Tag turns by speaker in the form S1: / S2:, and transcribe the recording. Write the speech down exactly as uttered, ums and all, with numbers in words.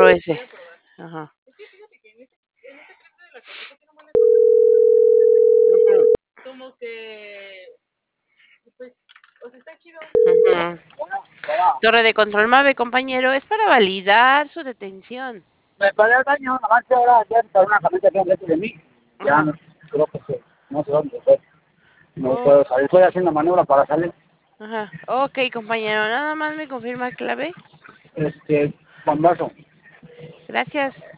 S1: otro ese. Ajá. Ujú. Ujú. Torre de control MAVE, compañero, es para validar su detención.
S2: Me paré al baño, nomás que ahora ya está una camioneta aquí enfrente de mí. Ya
S1: Ajá.
S2: no creo que se, no sé dónde fue. No
S1: Oh,
S2: puedo salir, estoy haciendo maniobra para salir.
S1: ajá. Okey, compañero, ¿nada más me confirma clave?
S2: Este, bombazo.
S1: Gracias.